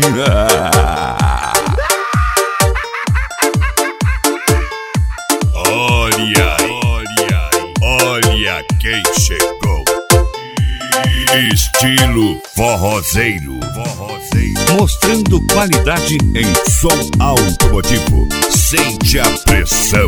Olha quem chegou. Estilo forrozeiro, mostrando qualidade em som automotivo. Sente a pressão.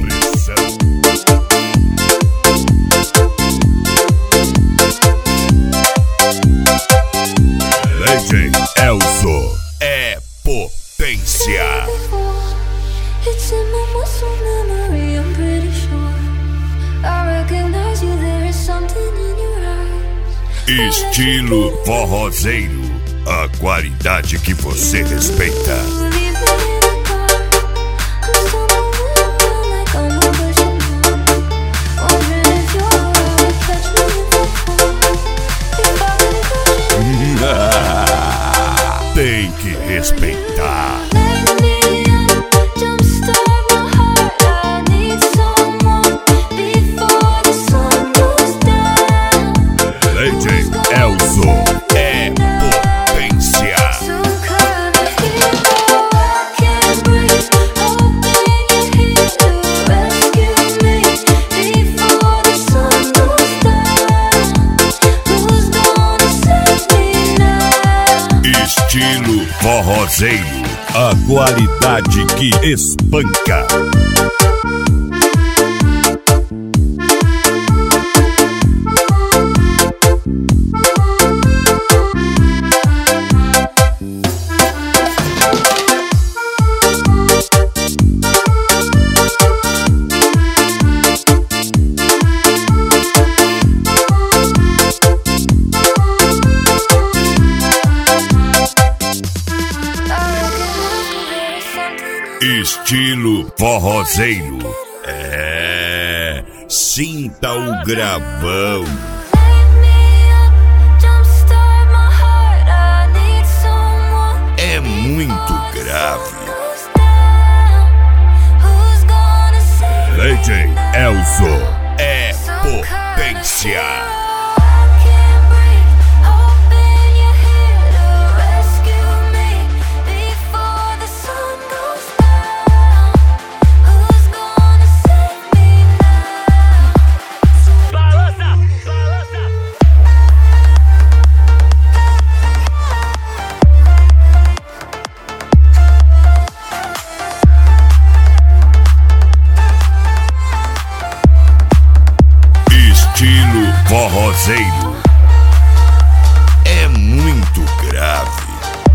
DJ Elzo é potência. It's in my muscle memory, I'm pretty sure. I recognize you, there is something in your eyes. Estilo forrozeiro, a qualidade que você respeita. Tem que respeitar. DJ Elzo é potência. Estilo forrozeiro, a qualidade que espanca. Estilo forrozeiro, sinta o gravão. É muito grave. DJ Elzo é potência. Estilo forrozeiro, é muito grave.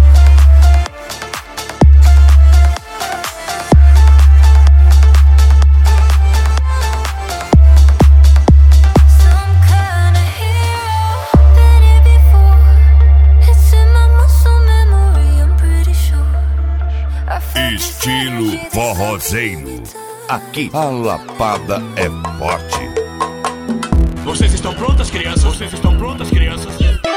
Estilo forrozeiro, aqui a lapada é forte. Vocês estão prontas, crianças? Vocês estão prontas, crianças?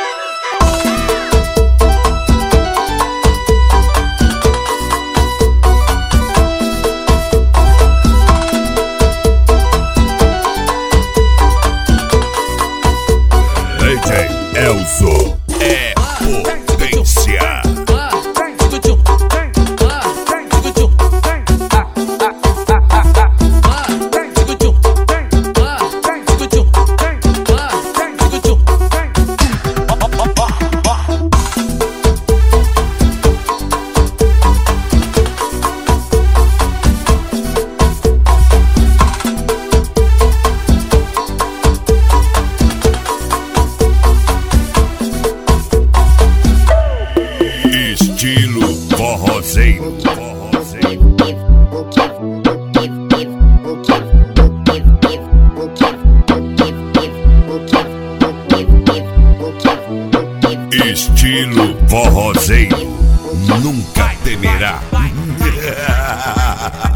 DJ Elzo é potência. Estilo forrozeiro, estilo forrozeiro, nunca temerá.